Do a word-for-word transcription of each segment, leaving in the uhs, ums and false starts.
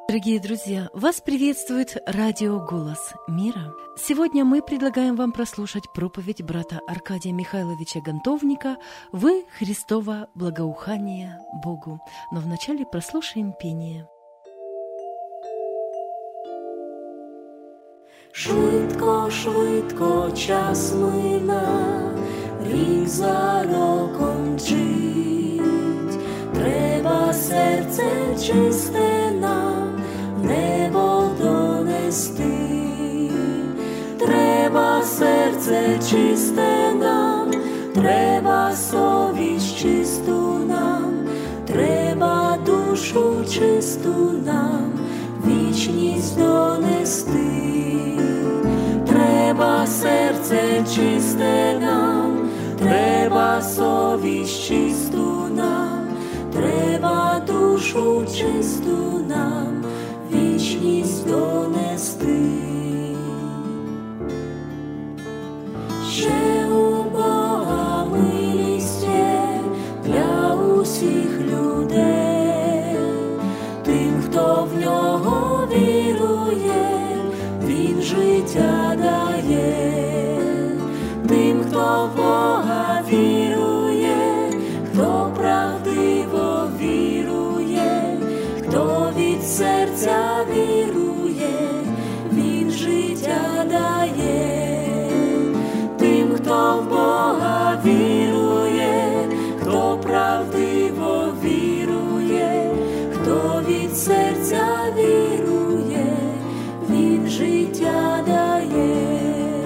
Дорогие друзья, вас приветствует радио «Голос мира». Сегодня мы предлагаем вам прослушать проповедь брата Аркадия Михайловича Гонтовника «Вы Христово благоухание Богу». Но вначале прослушаем пение. Швидко, швидко час мина, рік за роком мчить. Треба серце чисте нам в небо донести. Треба серце чисте нам, треба совість чисту нам, треба душу чисту нам, вічність донести. Треба серце чисте нам, треба совість чисту нам, треба душу чисту нам, вічність донести. Ще у Бога милість є для усіх людей, тим, хто в нього вірує, він життя дає, тим, хто в Бога вірує, хто правдиво вірує, хто від серця вірує, він життя дає, тим, хто в Бога вірує, хто правдиво вірує, хто від серця вірує, він життя дає.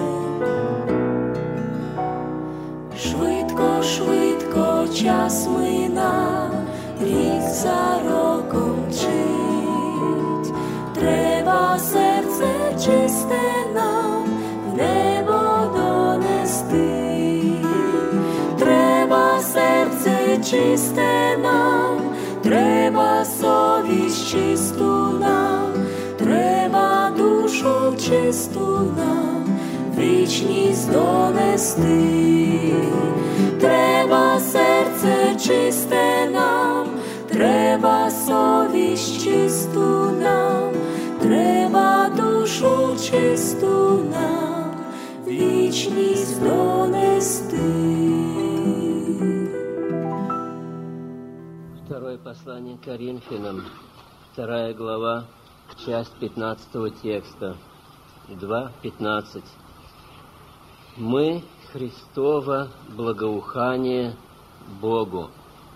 Швидко, швидко час мина, рік за роком мчить. Треба серце чисте нам в небо донести. Треба серце чисте нам, треба совість чисту нам, треба душу чисту нам, вічність донести. Треба серце чисте нам, треба совість чисту нам, треба душу чисту нам, вічність донести. Второе послание Коринфянам, вторая глава, часть пятнадцатого текста, два пятнадцать. Мы Христово благоухание Богу.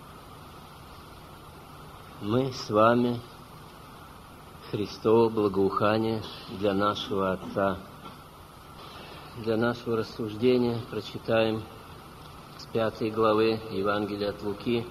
Мы с вами Христово благоухание для нашего Отца. Для нашего рассуждения прочитаем с пятой главы Евангелия от Луки,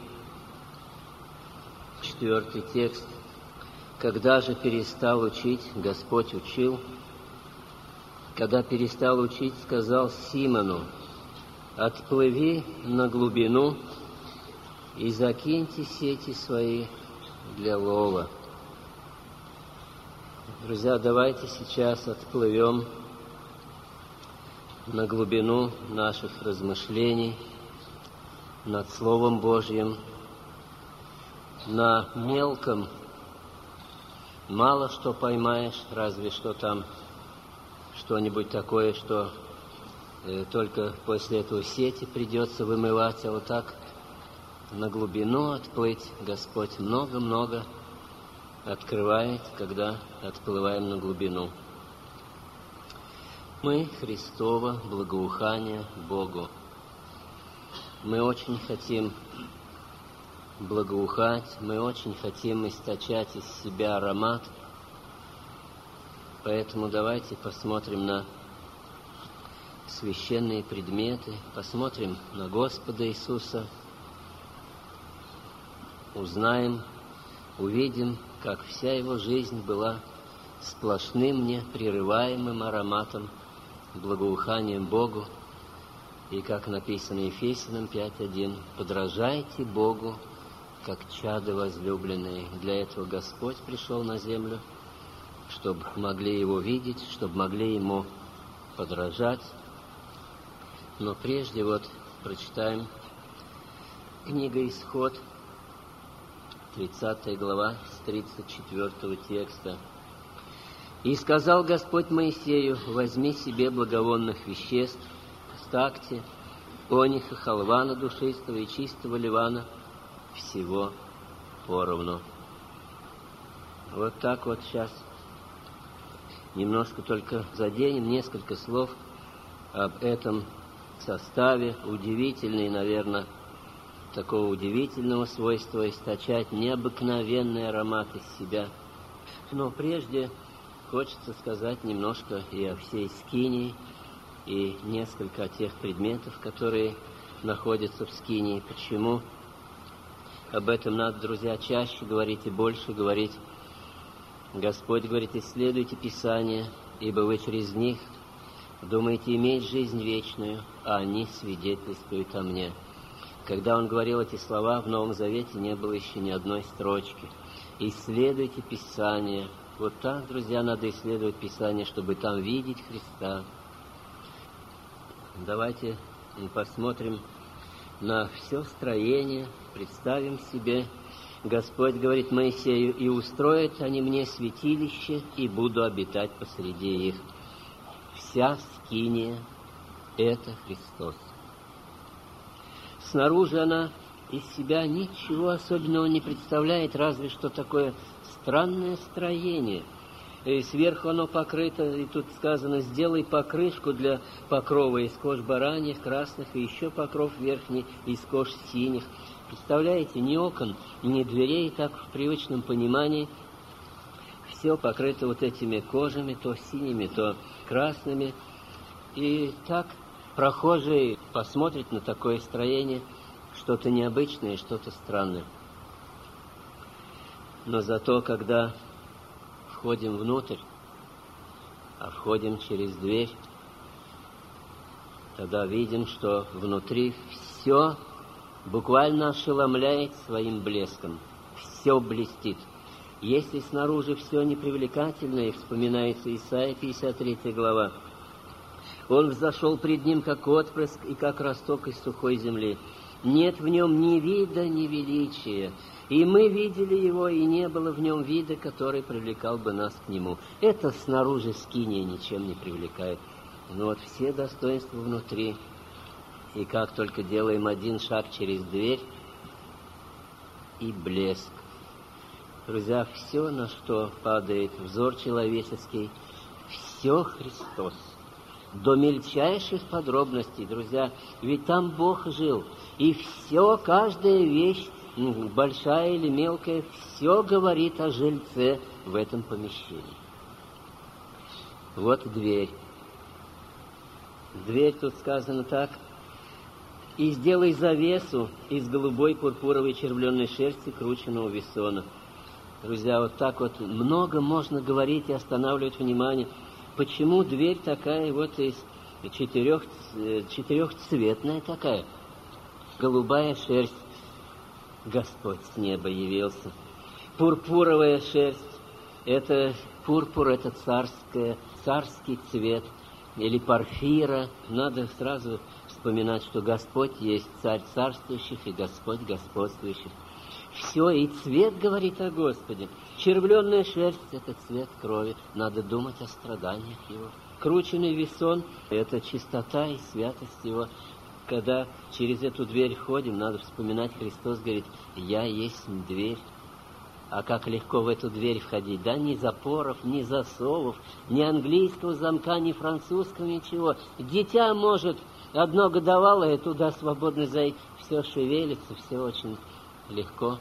четвертый текст. Когда же перестал учить, Господь учил. Когда перестал учить, сказал Симону: отплыви на глубину и закиньте сети свои для лова. Друзья, давайте сейчас отплывем на глубину наших размышлений над Словом Божьим. На мелком мало что поймаешь, разве что там что-нибудь такое, что э, только после этого сети придется вымывать, а вот так на глубину отплыть Господь много-много открывает, когда отплываем на глубину. Мы Христово благоухание Богу. Мы очень хотим благоухать, мы очень хотим источать из себя аромат. Поэтому давайте посмотрим на священные предметы, посмотрим на Господа Иисуса, узнаем, увидим, как вся Его жизнь была сплошным, непрерываемым ароматом, благоуханием Богу. И как написано Ефесянам пять один, «Подражайте Богу, как чада возлюбленные». Для этого Господь пришел на землю, чтобы могли Его видеть, чтобы могли Ему подражать. Но прежде вот прочитаем книга «Исход», тридцатая глава, с тридцать четвёртого текста. «И сказал Господь Моисею: возьми себе благовонных веществ, стакти, ониха, халвана душистого и чистого ливана, всего поровну». Вот так вот сейчас немножко только заденем, несколько слов об этом составе. Удивительный, наверное, такого удивительного свойства источать необыкновенный аромат из себя. Но прежде хочется сказать немножко и о всей скинии, и несколько о тех предметах, которые находятся в скинии. Почему? Об этом надо, друзья, чаще говорить и больше говорить. Господь говорит: исследуйте Писания, ибо вы через них думаете иметь жизнь вечную, а они свидетельствуют о мне. Когда Он говорил эти слова, в Новом Завете не было еще ни одной строчки. Исследуйте Писания. Вот так, друзья, надо исследовать Писание, чтобы там видеть Христа. Давайте посмотрим на все строение, представим себе. Господь говорит Моисею: и устроят они мне святилище, и буду обитать посреди их. Вся скиния — это Христос. Снаружи она из себя ничего особенного не представляет, разве что такое странное строение. И сверху оно покрыто, и тут сказано: сделай покрышку для покрова из кож бараньих, красных, и еще покров верхний из кож синих. Представляете, ни окон, ни дверей, так в привычном понимании. Все покрыто вот этими кожами, то синими, то красными. И так прохожий посмотрит на такое строение, что-то необычное, что-то странное. Но зато, когда входим внутрь, а входим через дверь, тогда видим, что внутри все буквально ошеломляет своим блеском. Все блестит. Если снаружи все непривлекательно, и вспоминается Исайя, пятьдесят третья глава, он взошел пред ним, как отпрыск и как росток из сухой земли. Нет в нем ни вида, ни величия. И мы видели его, и не было в нем вида, который привлекал бы нас к нему. Это снаружи скиния ничем не привлекает. Но вот все достоинства внутри. И как только делаем один шаг через дверь, и блеск. Друзья, все, на что падает взор человеческий, все Христос. До мельчайших подробностей, друзья, ведь там Бог жил. И все, каждая вещь, большая или мелкая, все говорит о жильце в этом помещении. Вот дверь. Дверь тут сказано так: и сделай завесу из голубой пурпуровой червленной шерсти крученого весона. Друзья, вот так вот много можно говорить и останавливать внимание. Почему дверь такая вот из четырех, четырехцветная такая? Голубая шерсть. Господь с неба явился. Пурпуровая шерсть. Это пурпур, это царское, царский цвет. Или порфира. Надо сразу вспоминать, что Господь есть царь царствующих и Господь господствующих. Все, и цвет говорит о Господе. Червленная шерсть — это цвет крови. Надо думать о страданиях Его. Крученный весон — это чистота и святость Его. Когда через эту дверь ходим, надо вспоминать, Христос говорит: «Я есть дверь». А как легко в эту дверь входить, да? Ни запоров, ни засовов, ни английского замка, ни французского, ничего. Дитя может, одно годовалое, туда свободно зайти. Все шевелится, все очень легко.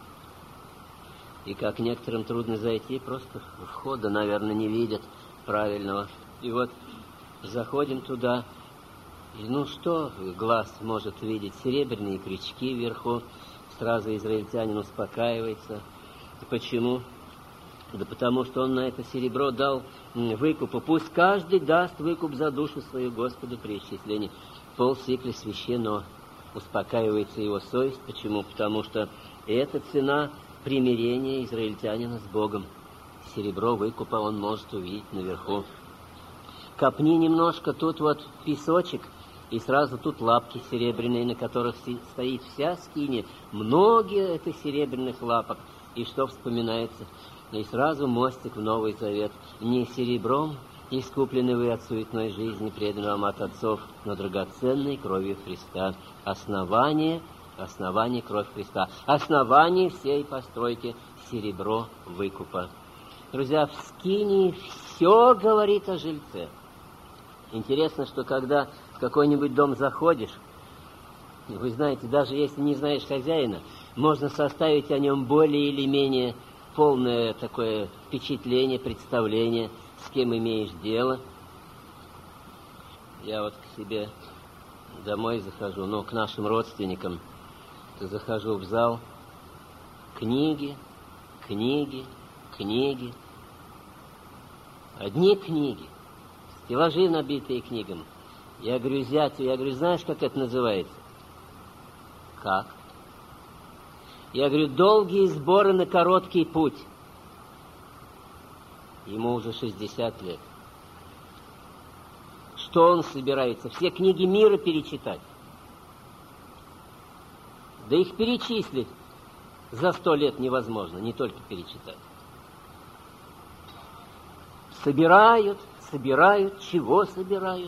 И как некоторым трудно зайти, просто входа, наверное, не видят правильного. И вот заходим туда, и ну что глаз может видеть? Серебряные крючки вверху. Сразу израильтянин успокаивается. Почему? Да потому что он на это серебро дал выкупу. Пусть каждый даст выкуп за душу свою Господу при исчислении. Полсикля священного. Успокаивается его совесть. Почему? Потому что это цена примирения израильтянина с Богом. Серебро выкупа он может увидеть наверху. Копни немножко, тут вот песочек, И сразу тут лапки серебряные, на которых стоит вся скиния. Многие это серебряных лапок. И что вспоминается? И сразу мостик в Новый Завет. Не серебром искуплены вы от суетной жизни, преданной вам от отцов, но драгоценной кровью Христа. Основание, основание кровь Христа. Основание всей постройки серебро выкупа. Друзья, в скинии все говорит о жильце. Интересно, что когда в какой-нибудь дом заходишь, вы знаете, даже если не знаешь хозяина, можно составить о нем более или менее полное такое впечатление, представление, с кем имеешь дело. Я вот к себе домой захожу, ну, к нашим родственникам, захожу в зал, книги, книги, книги, одни книги, стеллажи, набитые книгами. Я говорю, зятю, я говорю, знаешь, как это называется? Как? Я говорю, долгие сборы на короткий путь. Ему уже шестьдесят лет. Что он собирается? Все книги мира перечитать? Да их перечислить за сто лет невозможно, не только перечитать. Собирают, собирают, чего собирают?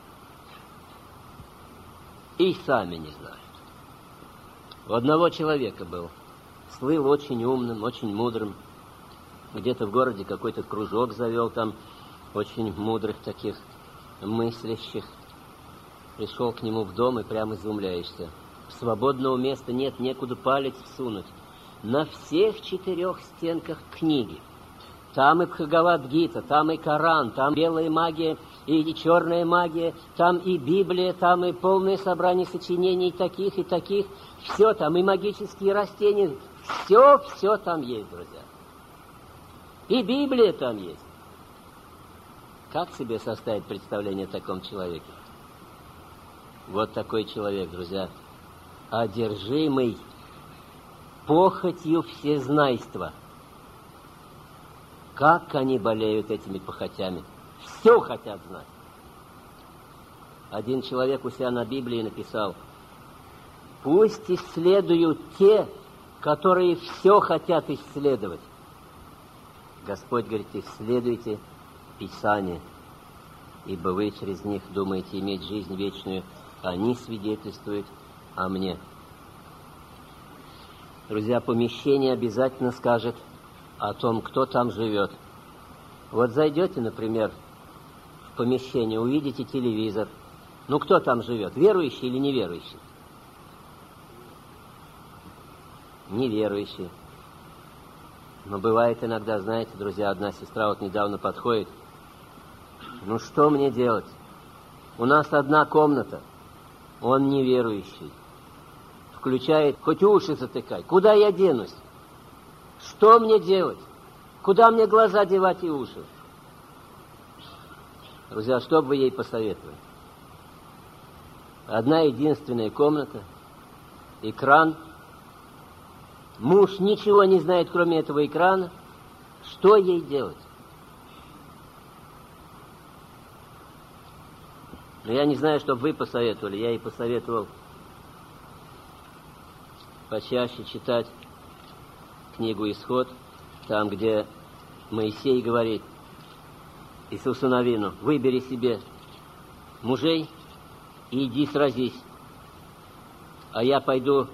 И сами не знают. У одного человека был, слыл очень умным, очень мудрым. Где-то в городе какой-то кружок завел там очень мудрых таких мыслящих. Пришел к нему в дом и прямо изумляешься. Свободного места нет, некуда палец всунуть. На всех четырех стенках книги. Там и Бхагавад-гита, там и Коран, там белая магия и черная магия, там и Библия, там и полное собрание сочинений таких и таких. Все там, и магические растения. Все, все там есть, друзья. И Библия там есть. Как себе составить представление о таком человеке? Вот такой человек, друзья, одержимый похотью всезнайства. Как они болеют этими похотями. Все хотят знать. Один человек у себя на Библии написал: пусть исследуют те, которые все хотят исследовать. Господь говорит, исследуйте Писание, ибо вы через них думаете иметь жизнь вечную, они свидетельствуют о мне. Друзья, помещение обязательно скажет о том, кто там живет. Вот зайдете, например, в помещение, увидите телевизор. Ну, кто там живет, верующий или неверующий? Неверующий. Но бывает иногда, знаете, друзья, одна сестра вот недавно подходит. Ну, что мне делать? У нас одна комната, он неверующий. Включает, хоть уши затыкай. Куда я денусь? Что мне делать? Куда мне глаза девать и уши? Друзья, что бы вы ей посоветовали? Одна единственная комната, экран. Муж ничего не знает, кроме этого экрана. Что ей делать? Но я не знаю, что бы вы посоветовали. Я ей посоветовал почаще читать книгу «Исход», там, где Моисей говорит Иисусу Навину: выбери себе мужей и иди сразись, а я пойду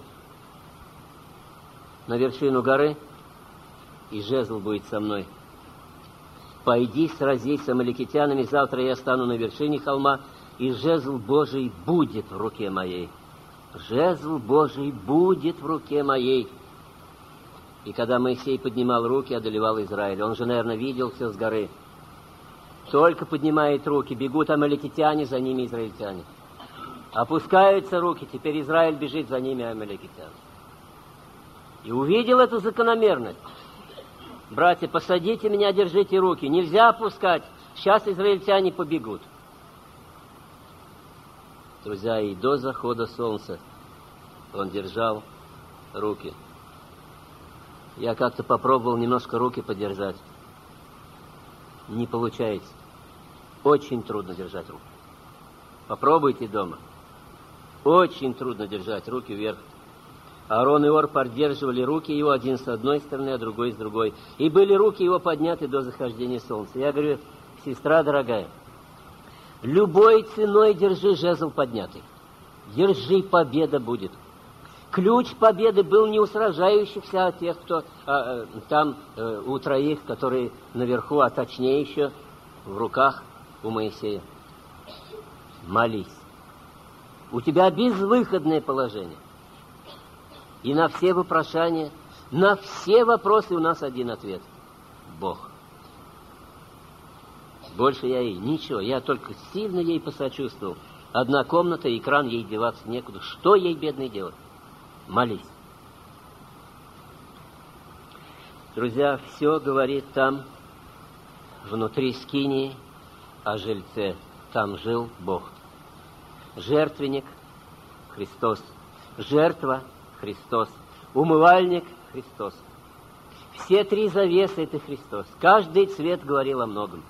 на вершину горы, и жезл будет со мной. Пойди сразись с амаликитянами, завтра я стану на вершине холма, и жезл Божий будет в руке моей. Жезл Божий будет в руке моей. И когда Моисей поднимал руки, одолевал Израиль. Он же, наверное, видел все с горы. Только поднимает руки, бегут амаликитяне, за ними израильтяне. Опускаются руки, теперь Израиль бежит, за ними амаликитяне. И увидел эту закономерность. Братья, посадите меня, держите руки. Нельзя опускать. Сейчас израильтяне побегут. Друзья, и до захода солнца он держал руки. Я как-то попробовал немножко руки подержать. Не получается. Очень трудно держать руки. Попробуйте дома. Очень трудно держать руки вверх. Аарон и Ор поддерживали руки его один с одной стороны, а другой с другой. И были руки его подняты до захождения солнца. Я говорю: сестра дорогая, любой ценой держи жезл поднятый. Держи, победа будет. Ключ победы был не у сражающихся, а тех, кто а, там а, у троих, которые наверху, а точнее еще в руках у Моисея. Молись. У тебя безвыходное положение. И на все вопрошания, на все вопросы у нас один ответ. Бог. Больше я ей ничего, я только сильно ей посочувствовал. Одна комната, экран, ей деваться некуда. Что ей, бедной, делать? Молись. Друзья, все говорит там, внутри скинии, о жильце. Там жил Бог. Жертвенник — Христос. Жертва — Христос. Умывальник — Христос. Все три завесы — это Христос. Каждый цвет говорил о многом.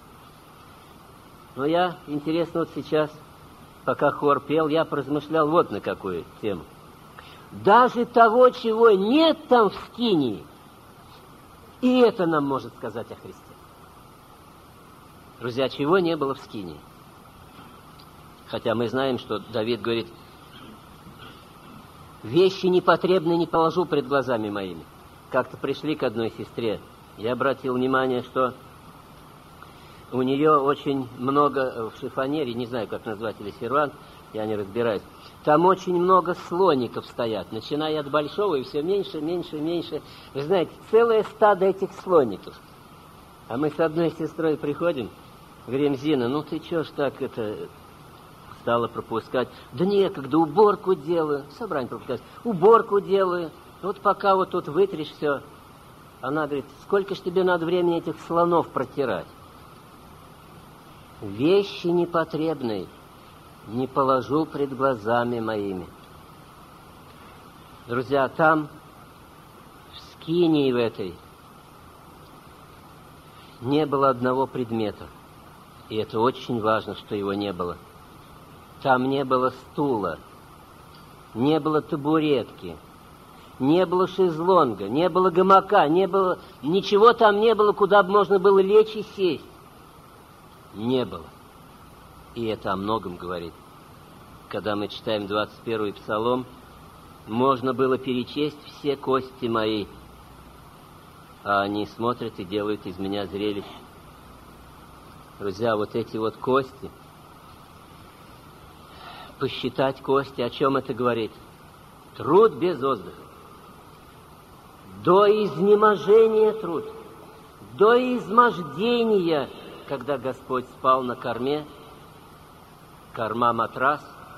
Но я, интересно, вот сейчас, пока хор пел, я поразмышлял вот на какую тему. Даже того, чего нет там в скинии, и это нам может сказать о Христе. Друзья, чего не было в скинии? Хотя мы знаем, что Давид говорит: вещи непотребные не положу пред глазами моими. Как-то пришли к одной сестре. Я обратил внимание, что у нее очень много в шифонере, не знаю, как назвать, или сервант, я не разбираюсь. Там очень много слоников стоят, начиная от большого, и все меньше, меньше, меньше. Вы знаете, целое стадо этих слоников. А мы с одной сестрой приходим, говорим: Зина, ну ты чё ж так это стала пропускать? Да некогда, уборку делаю. Собрание пропускать. Уборку делаю. Вот пока вот тут вытришь все. Она говорит: сколько ж тебе надо времени этих слонов протирать? Вещи непотребные не положу пред глазами моими. Друзья, там, в скинии в этой, не было одного предмета. И это очень важно, что его не было. Там не было стула, не было табуретки, не было шезлонга, не было гамака, не было... Ничего там не было, куда бы можно было лечь и сесть. Не было. И это о многом говорит. Когда мы читаем двадцать первый псалом, можно было перечесть все кости мои, а они смотрят и делают из меня зрелище. Друзья, вот эти вот кости, посчитать кости, о чем это говорит? Труд без отдыха. До изнеможения труд, до измождения, когда Господь спал на корме, корма матрас,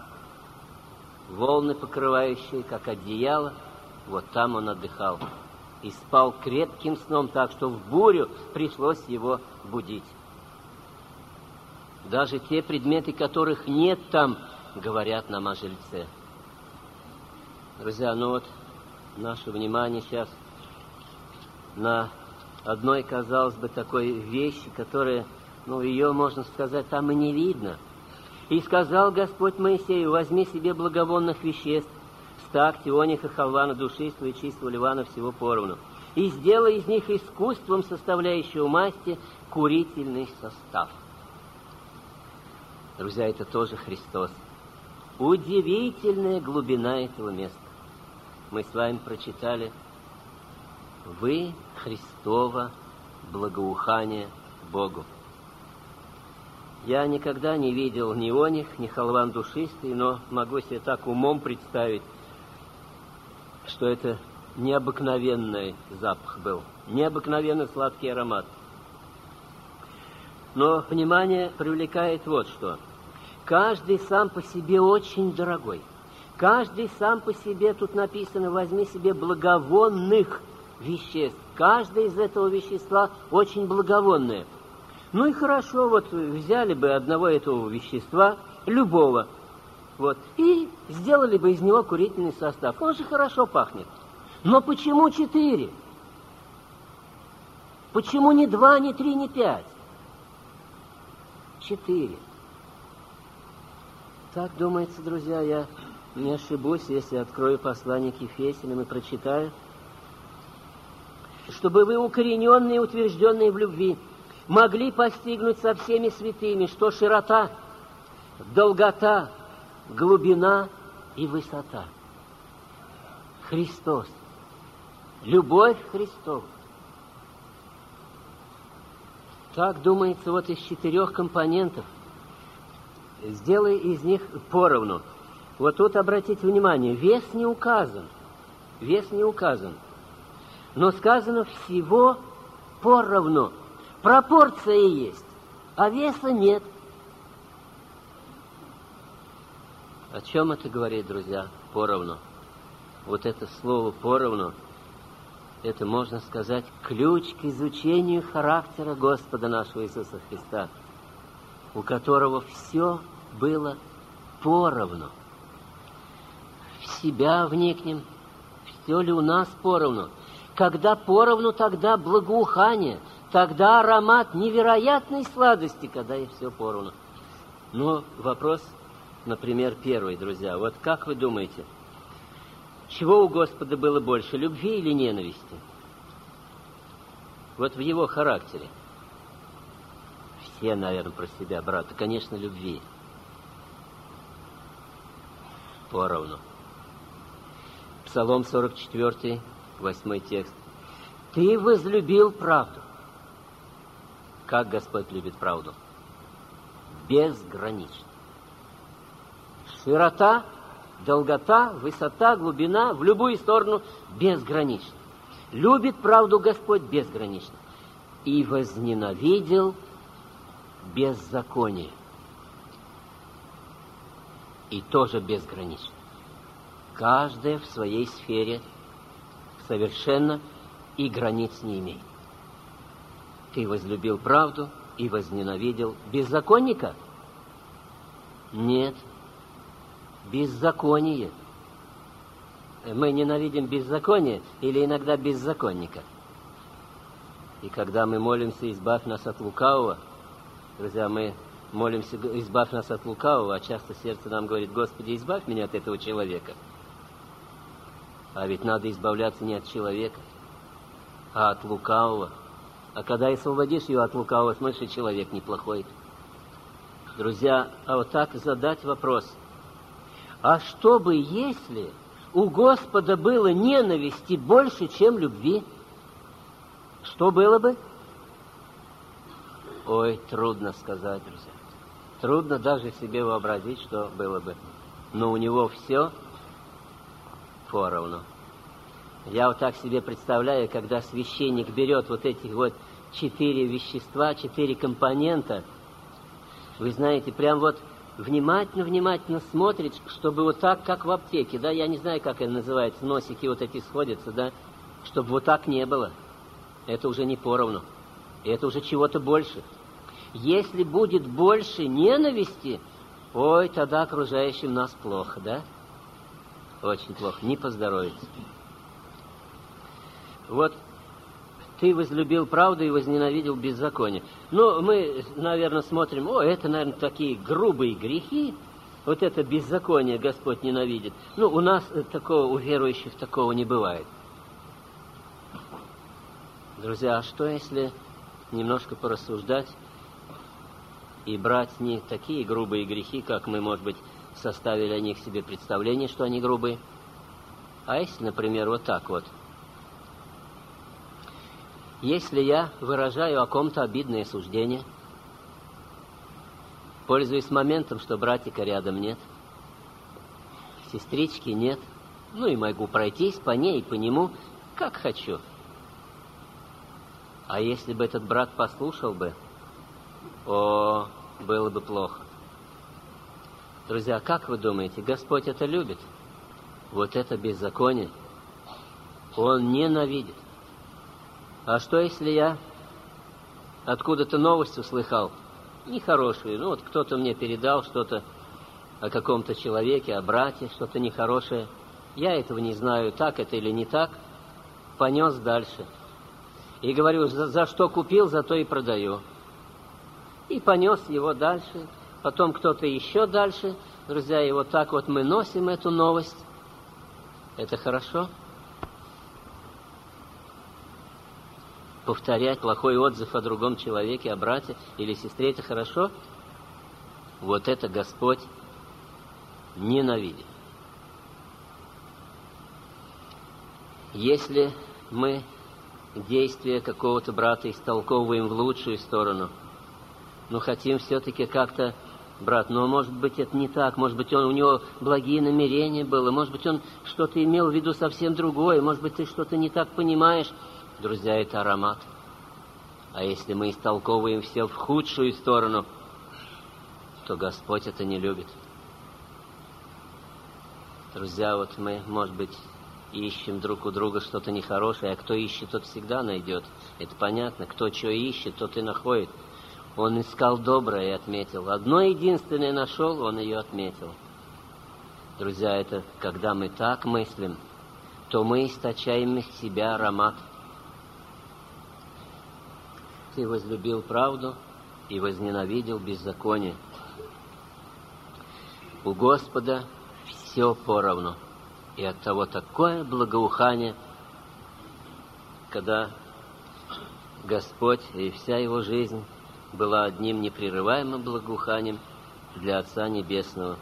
волны покрывающие, как одеяло, вот там он отдыхал. И спал крепким сном, так что в бурю пришлось его будить. Даже те предметы, которых нет там, говорят нам о жильце. Друзья, ну вот наше внимание сейчас на одной, казалось бы, такой вещи, которая, ну, ее, можно сказать, там и не видно. «И сказал Господь Моисею: возьми себе благовонных веществ, стак, тионих и халвана, душистого и чистого ливана всего поровну, и сделай из них искусством составляющего масти курительный состав». Друзья, это тоже Христос. Удивительная глубина этого места. Мы с вами прочитали: «Вы Христово благоухание Богу». Я никогда не видел ни оних, ни халван душистый, но могу себе так умом представить, что это необыкновенный запах был, необыкновенно сладкий аромат. Но внимание привлекает вот что. Каждый сам по себе очень дорогой. Каждый сам по себе, тут написано: возьми себе благовонных веществ. Каждое из этого вещества очень благовонное. Ну и хорошо, вот взяли бы одного этого вещества, любого, вот, и сделали бы из него курительный состав. Он же хорошо пахнет. Но почему четыре? Почему не два, не три, не пять? Четыре. Так думается, друзья, я не ошибусь, если открою послание к Ефесянам и прочитаю, чтобы вы, укорененные и утвержденные в любви, могли постигнуть со всеми святыми, что широта, долгота, глубина и высота. Христос, любовь Христова. Так, думается, вот из четырех компонентов сделай из них поровну. Вот тут обратите внимание, вес не указан, вес не указан, но сказано всего поровну. Пропорция есть, а веса нет. О чем это говорит, друзья? Поровну. Вот это слово поровну, это, можно сказать, ключ к изучению характера Господа нашего Иисуса Христа, у которого все было поровну. В себя вникнем, все ли у нас поровну. Когда поровну, тогда благоухание, тогда аромат невероятной сладости, когда и все поровну. Но вопрос, например, первый, друзья. Вот как вы думаете, чего у Господа было больше, любви или ненависти? Вот в его характере. Все, наверное, про себя, брат, и, конечно, любви. Поровну. Псалом сорок четыре, восьмой текст. Ты возлюбил правду. Как Господь любит правду? Безгранично. Широта, долгота, высота, глубина, в любую сторону безгранично. Любит правду Господь безгранично. И возненавидел беззаконие. И тоже безгранично. Каждая в своей сфере совершенно и границ не имеет. Ты возлюбил правду и возненавидел беззаконника? Нет. Беззаконие. Мы ненавидим беззаконие или иногда беззаконника. И когда мы молимся, избавь нас от лукавого, друзья, мы молимся, избавь нас от лукавого, а часто сердце нам говорит, Господи, избавь меня от этого человека. А ведь надо избавляться не от человека, а от лукавого. А когда освободишь его от лукавого, смотришь, и человек неплохой. Друзья, а вот так задать вопрос. А что бы, если у Господа было ненависти больше, чем любви? Что было бы? Ой, трудно сказать, друзья. Трудно даже себе вообразить, что было бы. Но у него все поровну. Я вот так себе представляю, когда священник берет вот эти вот четыре вещества, четыре компонента, вы знаете, прям вот внимательно-внимательно смотрит, чтобы вот так, как в аптеке, да, я не знаю, как это называется, носики вот эти сходятся, да, чтобы вот так не было. Это уже не поровну. Это уже чего-то больше. Если будет больше ненависти, ой, тогда окружающим нас плохо, да? Очень плохо, не поздоровится. Вот ты возлюбил правду и возненавидел беззаконие. Ну, мы, наверное, смотрим, о, это, наверное, такие грубые грехи, вот это беззаконие Господь ненавидит. Ну, у нас такого, у верующих такого не бывает. Друзья, а что если немножко порассуждать и брать не такие грубые грехи, как мы, может быть, составили о них себе представление, что они грубые, а если, например, вот так вот. Если я выражаю о ком-то обидное суждение, пользуюсь моментом, что братика рядом нет, сестрички нет, ну и могу пройтись по ней и по нему, как хочу. А если бы этот брат послушал бы, о, было бы плохо. Друзья, как вы думаете, Господь это любит? Вот это беззаконие Он ненавидит. А что, если я откуда-то новость услыхал, нехорошую, ну вот кто-то мне передал что-то о каком-то человеке, о брате, что-то нехорошее, я этого не знаю, так это или не так, понес дальше. И говорю, за, за что купил, за то и продаю. И понес его дальше, потом кто-то еще дальше. Друзья, и вот так вот мы носим эту новость. Это хорошо? Повторять плохой отзыв о другом человеке, о брате или сестре, это хорошо? Вот это Господь ненавидит. Если мы действия какого-то брата истолковываем в лучшую сторону, но хотим все-таки как-то, брат, но может быть это не так, может быть он, у него благие намерения было, может быть он что-то имел в виду совсем другое, может быть ты что-то не так понимаешь. Друзья, это аромат. А если мы истолковываем все в худшую сторону, то Господь это не любит. Друзья, вот мы, может быть, ищем друг у друга что-то нехорошее, а кто ищет, тот всегда найдет. Это понятно. Кто что ищет, тот и находит. Он искал доброе и отметил. Одно единственное нашел, он ее отметил. Друзья, это когда мы так мыслим, то мы источаем из себя аромат. Ты возлюбил правду и возненавидел беззаконие. У Господа все поровну. И оттого такое благоухание, когда Господь и вся Его жизнь была одним непрерываемым благоуханием для Отца Небесного.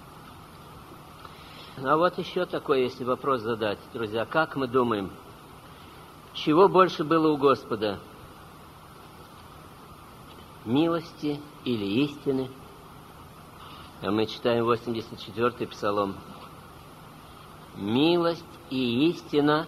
А вот еще такой, если вопрос задать, друзья, как мы думаем, чего больше было у Господа? Милости или истины? А мы читаем восемьдесят четвёртый Псалом. Милость и истина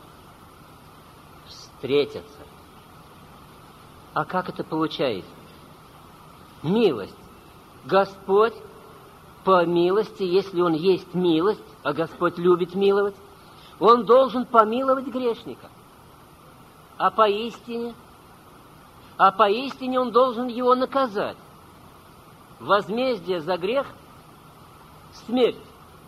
встретятся. А как это получается? Милость. Господь по милости, если Он есть милость, а Господь любит миловать, Он должен помиловать грешника. А поистине, а поистине Он должен его наказать. Возмездие за грех — смерть.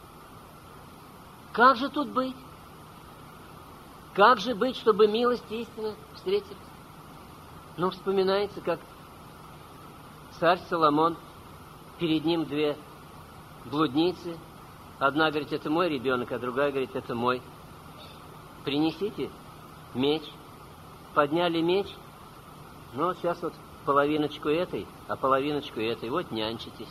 Как же тут быть? Как же быть, чтобы милость и истина встретились? Ну, вспоминается, как царь Соломон, перед ним две блудницы. Одна говорит, это мой ребенок, а другая говорит, это мой. Принесите меч. Подняли меч. Ну, сейчас вот половиночку этой, а половиночку этой. Вот нянчитесь.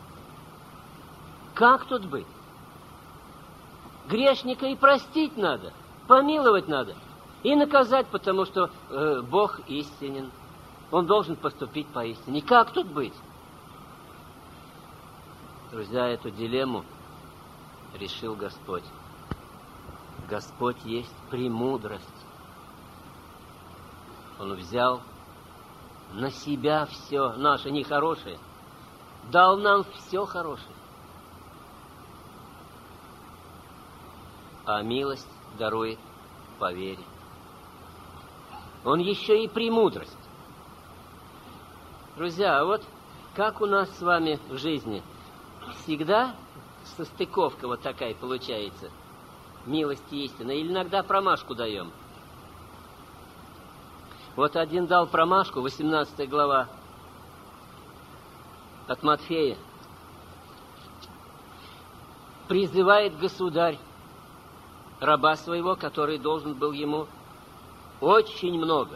Как тут быть? Грешника и простить надо, помиловать надо, и наказать, потому что э, Бог истинен. Он должен поступить по истине. Как тут быть? Друзья, эту дилемму решил Господь. Господь есть премудрость. Он взял на себя все наше нехорошее, дал нам все хорошее. А милость дарует по вере. Он еще и премудрость. Друзья, а вот как у нас с вами в жизни всегда состыковка вот такая получается. Милость и истина. Или иногда промашку даем. Вот один дал промашку, восемнадцатая глава от Матфея. Призывает государь раба своего, который должен был ему очень много.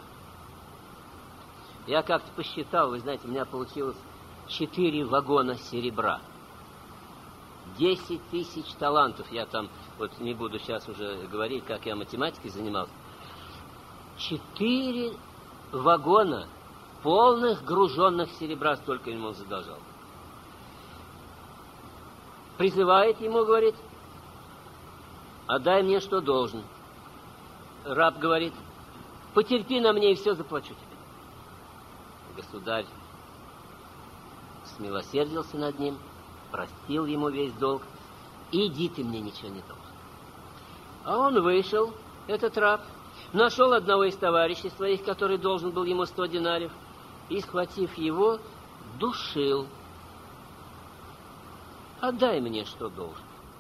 Я как-то посчитал, вы знаете, у меня получилось четыре вагона серебра. Десять тысяч талантов. Я там, вот не буду сейчас уже говорить, как я математикой занимался. Четыре вагона полных, груженных серебра, столько ему он задолжал. Призывает ему, говорит, отдай мне, что должен. Раб говорит, потерпи на мне, и все заплачу тебе. Государь смилосердился над ним, простил ему весь долг. Иди, ты мне ничего не должен. А он вышел, этот раб, нашел одного из товарищей своих, который должен был ему сто динариев, и, схватив его, душил. Отдай мне, что должен.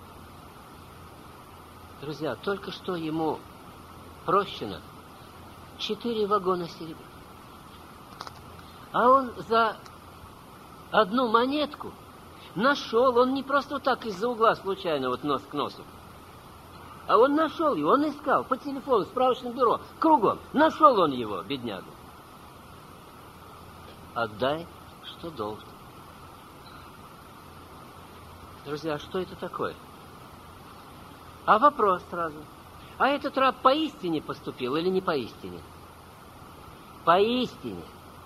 Друзья, только что ему прощено четыре вагона серебра. А он за одну монетку нашел. Он не просто так из-за угла случайно вот нос к носу. А он нашел его, он искал по телефону, справочное бюро, кругом. Нашел он его, беднягу. Отдай, что должен. Друзья, что это такое? А вопрос сразу. А этот раб поистине поступил или не поистине? Поистине.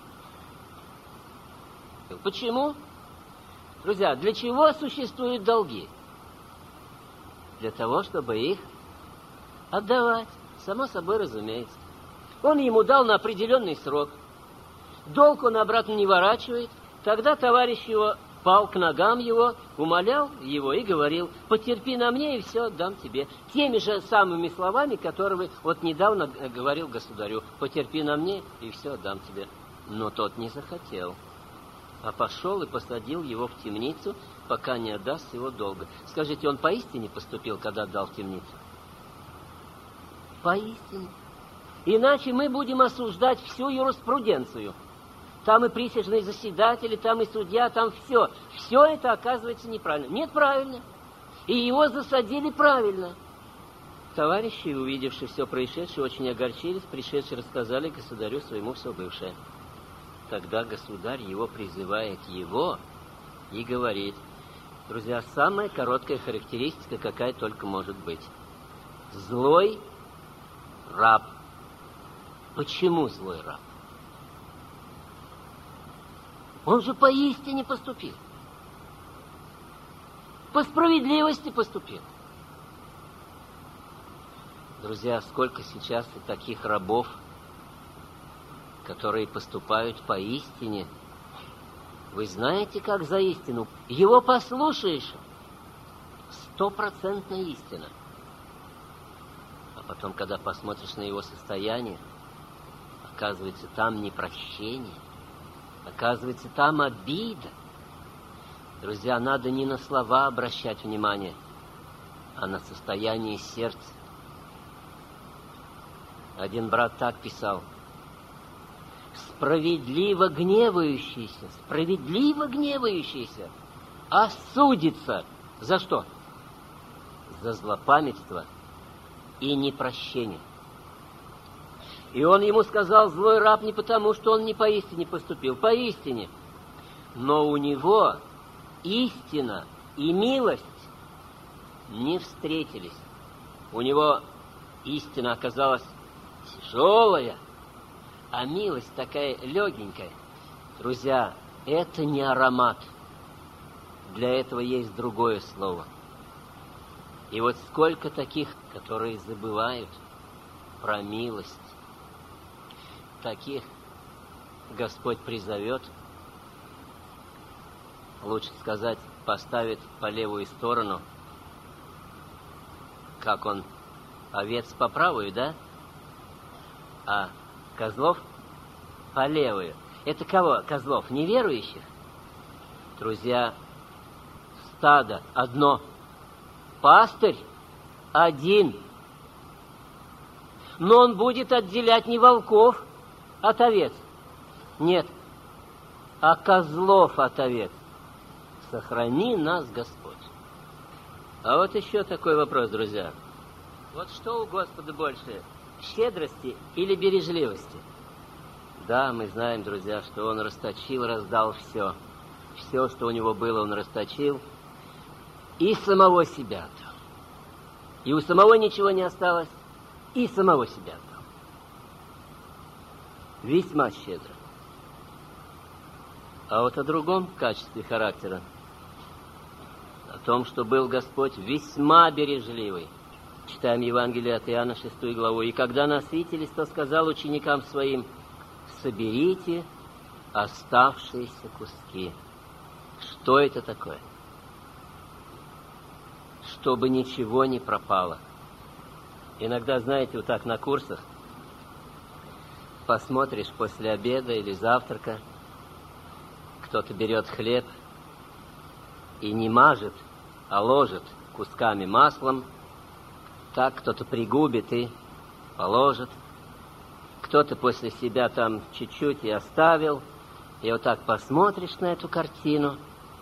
Почему? Друзья, для чего существуют долги? Для того, чтобы их отдавать. Само собой разумеется. Он ему дал на определенный срок. Долг он обратно не ворачивает. Тогда товарищ его пал к ногам его, умолял его и говорил: потерпи на мне, и все отдам тебе. Теми же самыми словами, которые вот недавно говорил государю: потерпи на мне, и все отдам тебе. Но тот не захотел, а пошел и посадил его в темницу, пока не отдаст его долга. Скажите, он поистине поступил, когда отдал в темницу? Поистине. Иначе мы будем осуждать всю юриспруденцию. Там и присяжные заседатели, там и судья, там все. Все это оказывается неправильно. Нет, правильно. И его засадили правильно. Товарищи, увидевши все происшедшее, очень огорчились. Пришедшие рассказали государю своему все бывшее. Тогда государь его призывает его и говорит: друзья, самая короткая характеристика, какая только может быть. Злой раб. Почему злой раб? Он же поистине поступил. По справедливости поступил. Друзья, сколько сейчас и таких рабов, которые поступают поистине. Вы знаете, как за истину? Его послушаешь, стопроцентная истина. А потом, когда посмотришь на его состояние, оказывается, там не прощение. Оказывается, там обида. Друзья, надо не на слова обращать внимание, а на состояние сердца. Один брат так писал: справедливо гневающийся, справедливо гневающийся осудится. За что? За злопамятство и непрощение. И он ему сказал: злой раб не потому, что он не поистине поступил, поистине. Но у него истина и милость не встретились. У него истина оказалась тяжелая, а милость такая легенькая. Друзья, это не аромат. Для этого есть другое слово. И вот сколько таких, которые забывают про милость. Таких Господь призовет, лучше сказать, поставит по левую сторону, как он овец по правую, да? А козлов по левую. Это кого? Козлов неверующих? Друзья, стадо одно, пастырь один. Но он будет отделять не волков от овец. Нет, а козлов от овец. Сохрани нас, Господь. А вот еще такой вопрос, друзья. Вот что у Господа больше, щедрости или бережливости? Да, мы знаем, друзья, что Он расточил, раздал все. Все, что у Него было, Он расточил. И самого себя отдал. И у самого ничего не осталось, и самого себя отдал. Весьма щедро. А вот о другом качестве характера, о том, что был Господь весьма бережливый. Читаем Евангелие от Иоанна, шестую главу. «И когда насытились, то сказал ученикам своим: соберите оставшиеся куски». Что это такое? Чтобы ничего не пропало. Иногда, знаете, вот так на курсах посмотришь после обеда или завтрака, кто-то берет хлеб и не мажет, а ложит кусками маслом. Так кто-то пригубит и положит. Кто-то после себя там чуть-чуть и оставил. И вот так посмотришь на эту картину.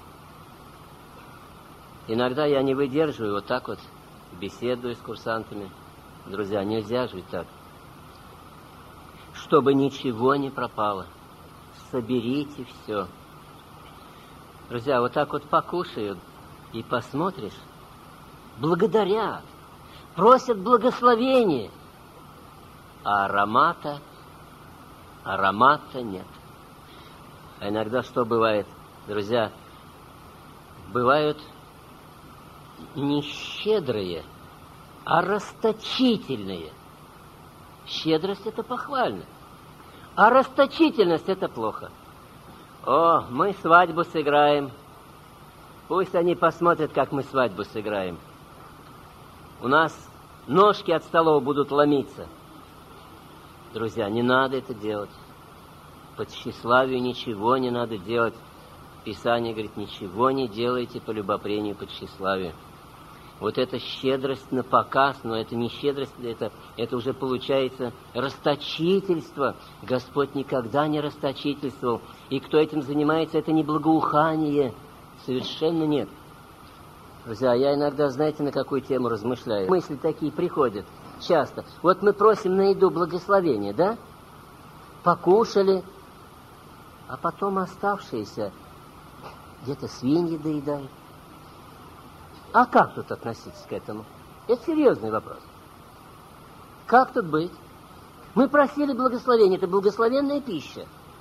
Иногда я не выдерживаю, вот так вот беседую с курсантами. Друзья, нельзя жить так. Чтобы ничего не пропало. Соберите все. Друзья, вот так вот покушают, и посмотришь, благодарят, просят благословения, а аромата, аромата нет. А иногда что бывает, друзья? Бывают не щедрые, а расточительные. Щедрость — это похвально, а расточительность — это плохо. О, мы свадьбу сыграем. Пусть они посмотрят, как мы свадьбу сыграем. У нас ножки от столов будут ломиться. Друзья, не надо это делать. По тщеславию ничего не надо делать. Писание говорит, ничего не делайте по любопрению, по тщеславию. Вот эта щедрость на показ, но это не щедрость, это, это уже получается расточительство. Господь никогда не расточительствовал. И кто этим занимается, это не благоухание. Совершенно нет. Друзья, я иногда, знаете, на какую тему размышляю? Мысли такие приходят часто. Вот мы просим на еду благословения, да? Покушали, а потом оставшиеся где-то свиньи доедают. А как тут относиться к этому? Это серьезный вопрос. Как тут быть? Мы просили благословения, это благословенная пища.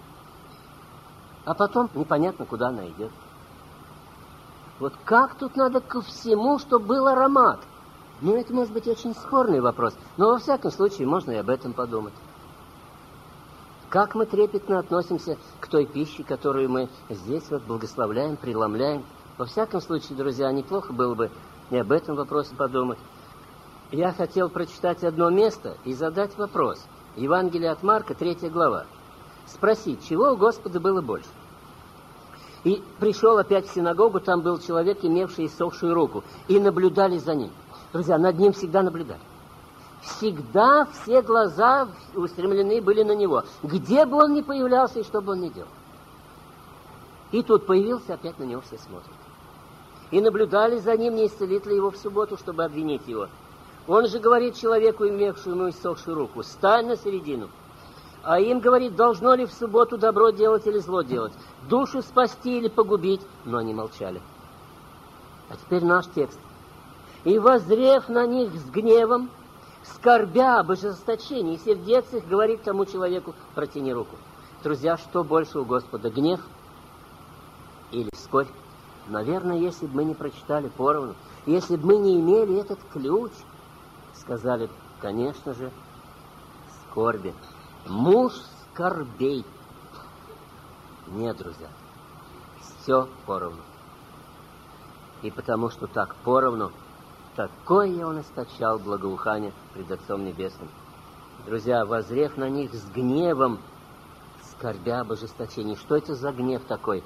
А потом непонятно, куда она идет. Вот как тут надо ко всему, чтобы был аромат? Ну, это может быть очень спорный вопрос, но во всяком случае можно и об этом подумать. Как мы трепетно относимся к той пище, которую мы здесь вот благословляем, преломляем. Во всяком случае, друзья, неплохо было бы и об этом вопросе подумать. Я хотел прочитать одно место и задать вопрос. Евангелие от Марка, третья глава. Спросить, чего у Господа было больше? И пришел опять в синагогу, там был человек, имевший иссохшую руку, и наблюдали за ним. Друзья, над ним всегда наблюдали. Всегда все глаза устремлены были на него. Где бы он ни появлялся и что бы он ни делал. И тут появился, опять на него все смотрят. И наблюдали за ним, не исцелит ли его в субботу, чтобы обвинить его. Он же говорит человеку, имевшему иссохшую руку, стань на середину. А им говорит, должно ли в субботу добро делать или зло делать, душу спасти или погубить, но они молчали. А теперь наш текст. И воззрев на них с гневом, скорбя об ожесточении сердец их, говорит тому человеку, протяни руку. Друзья, что больше у Господа, гнев или скорбь? Наверное, если бы мы не прочитали поровну, если бы мы не имели этот ключ, сказали, конечно же, скорби. Муж скорбей. Нет, друзья, все поровну. И потому что так поровну, такое он источал благоухание пред Отцом Небесным. Друзья, воззрев на них с гневом, скорбя об ожесточении. Что это за гнев такой?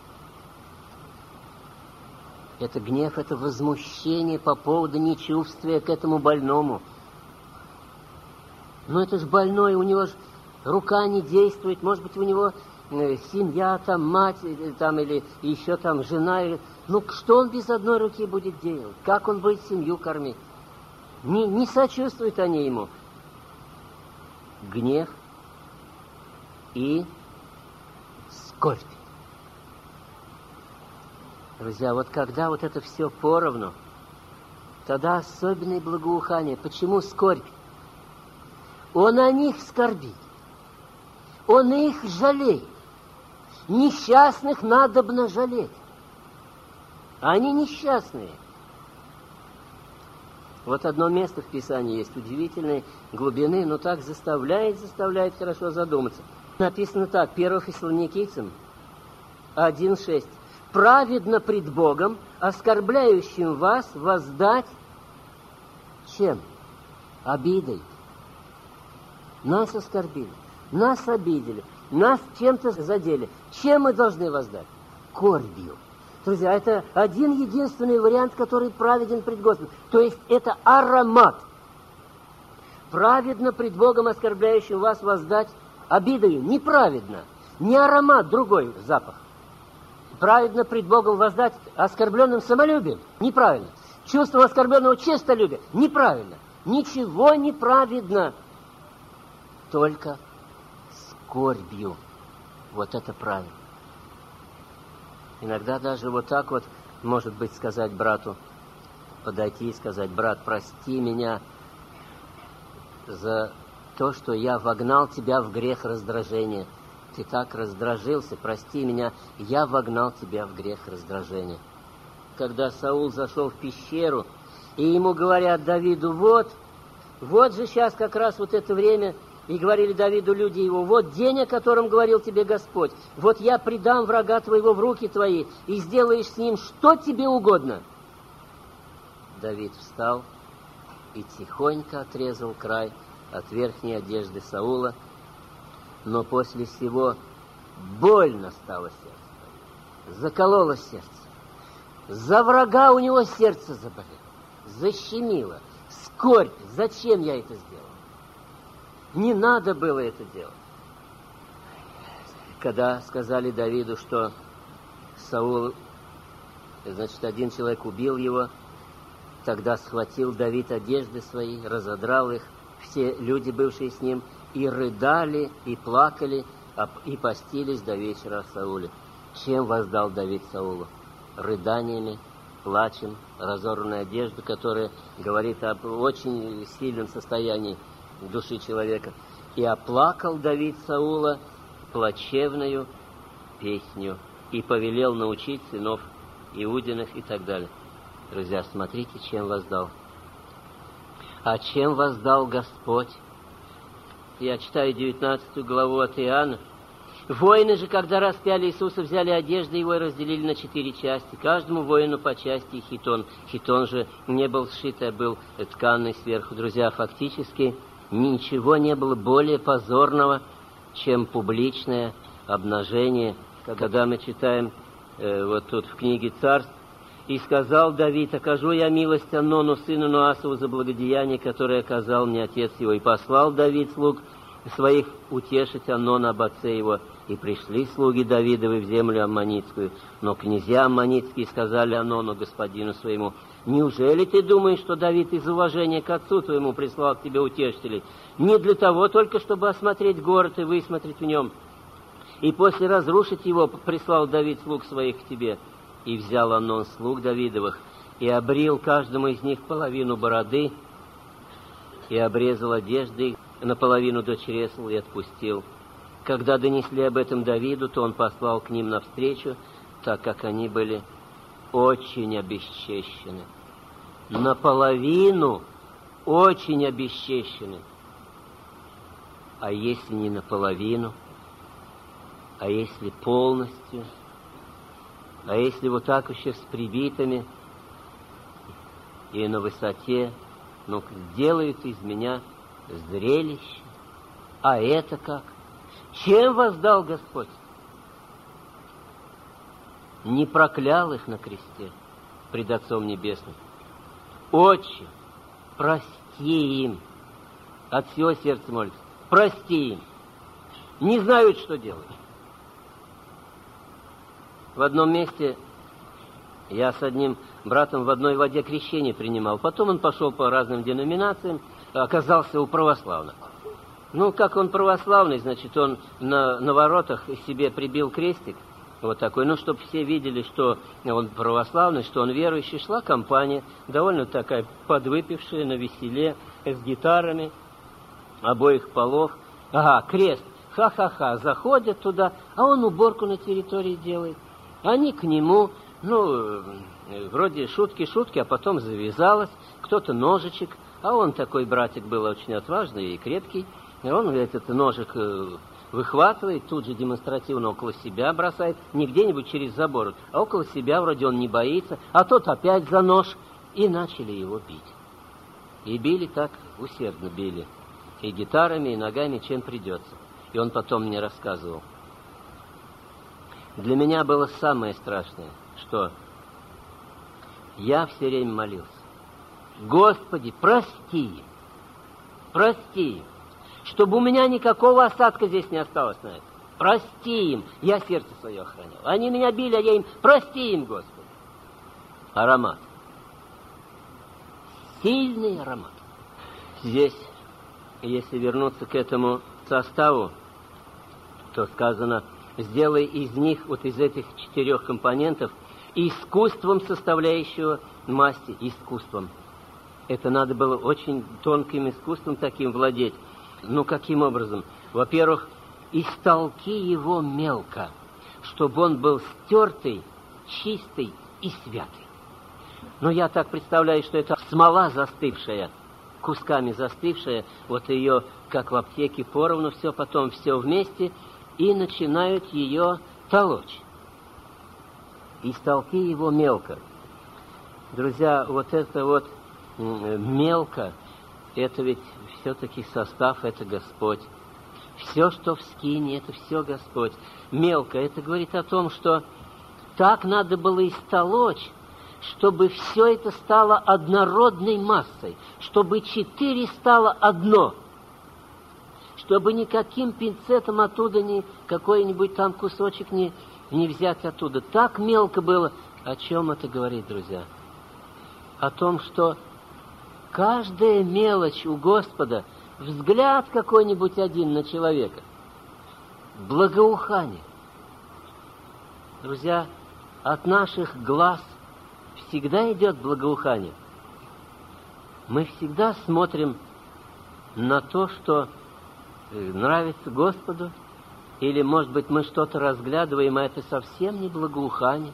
Это гнев, это возмущение по поводу нечувствия к этому больному. Но это же больной, у него же рука не действует, может быть, у него э, семья, там, мать, э, там, или еще там жена. Или... Ну, что он без одной руки будет делать? Как он будет семью кормить? Не, не сочувствуют они ему. Гнев и скорбь. Друзья, вот когда вот это все поровну, тогда особенное благоухание. Почему скорбь? Он о них скорбит. Он их жалеет. Несчастных надобно жалеть. Они несчастные. Вот одно место в Писании есть удивительной глубины, но так заставляет, заставляет хорошо задуматься. Написано так, первое Фессалоникийцам один шесть. Праведно пред Богом, оскорбляющим вас, воздать чем? Обидой. Нас оскорбили, нас обидели, нас чем-то задели. Чем мы должны воздать? Скорбью. Друзья, это один единственный вариант, который праведен пред Господом. То есть это аромат. Праведно пред Богом, оскорбляющим вас, воздать обидою. Неправедно. Не аромат, другой запах. Праведно пред Богом воздать оскорбленным самолюбием? Неправильно. Чувство оскорбленного честолюбия? Неправильно. Ничего не праведно. Только скорбью. Вот это правильно. Иногда даже вот так вот, может быть, сказать брату, подойти и сказать: брат, прости меня за то, что я вогнал тебя в грех раздражения. Ты так раздражился, прости меня, я вогнал тебя в грех раздражения. Когда Саул зашел в пещеру, и ему говорят Давиду: вот, вот же сейчас как раз вот это время, и говорили Давиду люди его: вот день, о котором говорил тебе Господь, вот я предам врага твоего в руки твои, и сделаешь с ним что тебе угодно. Давид встал и тихонько отрезал край от верхней одежды Саула, но после всего больно стало сердце, закололо сердце. За врага у него сердце заболело, защемило, скорбь. Зачем я это сделал? Не надо было это делать. Когда сказали Давиду, что Саул, значит, один человек убил его, тогда схватил Давид одежды свои, разодрал их, все люди, бывшие с ним, и рыдали, и плакали, и постились до вечера о Сауле. Чем воздал Давид Саулу? Рыданиями, плачем, разорванной одеждой, которая говорит об очень сильном состоянии души человека. И оплакал Давид Саула плачевною песню, и повелел научить сынов Иудиных и так далее. Друзья, смотрите, чем воздал. А чем воздал Господь? Я читаю девятнадцатую главу от Иоанна. Воины же, когда распяли Иисуса, взяли одежды его и разделили на четыре части, каждому воину по части хитон. Хитон же не был сшит, а был тканный сверху. Друзья, фактически ничего не было более позорного, чем публичное обнажение. Когда мы читаем э, вот тут в книге Царств: «И сказал Давид: окажу я милость Амнону, сыну Нуасову, за благодеяние, которое оказал мне отец его. И послал Давид слуг своих утешить Амнона об отце его. И пришли слуги Давидовы в землю Аммонитскую. Но князья Аммонитские сказали Амнону, господину своему: неужели ты думаешь, что Давид из уважения к отцу твоему прислал к тебе утешителей? Не для того только, чтобы осмотреть город и высмотреть в нем. И после разрушить его прислал Давид слуг своих к тебе. И взял Амнон слуг Давидовых, и обрил каждому из них половину бороды, и обрезал одежды наполовину до чресл, и отпустил. Когда донесли об этом Давиду, то он послал к ним навстречу, так как они были очень обесчещены. Наполовину очень обесчещены. А если не наполовину, а если полностью, а если вот так еще с прибитыми и на высоте, ну, сделают из меня зрелище. А это как? Чем воздал Господь? Не проклял их на кресте пред Отцом Небесным. Отче, прости им. От всего сердца молится. Прости им. Не знают, что делать. В одном месте я с одним братом в одной воде крещение принимал. Потом он пошел по разным деноминациям, оказался у православных. Ну, как он православный, значит, он на, на воротах себе прибил крестик, вот такой, ну, чтобы все видели, что он православный, что он верующий. Шла компания, довольно такая подвыпившая, на веселе, с гитарами обоих полов. Ага, крест, ха-ха-ха, заходят туда, а он уборку на территории делает. Они к нему, ну, вроде шутки-шутки, а потом завязалось, кто-то ножичек, а он такой братик был очень отважный и крепкий, и он этот ножик выхватывает, тут же демонстративно около себя бросает, не где-нибудь через забор, а около себя вроде он не боится, а тот опять за нож, и начали его бить. И били так, усердно били, и гитарами, и ногами, чем придется. И он потом мне рассказывал. Для меня было самое страшное, что я все время молился: Господи, прости, прости, чтобы у меня никакого осадка здесь не осталось на это. Прости им. Я сердце свое охранял. Они меня били, а я им... Прости им, Господи. Аромат. Сильный аромат. Здесь, если вернуться к этому составу, то сказано, сделай из них, вот из этих четырех компонентов, искусством составляющего масти, искусством. Это надо было очень тонким искусством таким владеть. Ну, каким образом? Во-первых, истолки его мелко, чтобы он был стертый, чистый и святый. Но я так представляю, что это смола застывшая, кусками застывшая, вот ее, как в аптеке, поровну все, потом все вместе, и начинают ее толочь. Истолки его мелко. Друзья, вот это вот мелко, это ведь все-таки состав, это Господь. Все, что в скине, это все Господь. Мелко, это говорит о том, что так надо было истолочь, чтобы все это стало однородной массой, чтобы четыре стало одно, чтобы никаким пинцетом оттуда ни какой-нибудь там кусочек не, не взять оттуда. Так мелко было. О чем это говорит, друзья? О том, что каждая мелочь у Господа, взгляд какой-нибудь один на человека, благоухание. Друзья, от наших глаз всегда идет благоухание. Мы всегда смотрим на то, что нравится Господу, или, может быть, мы что-то разглядываем, а это совсем не благоухание.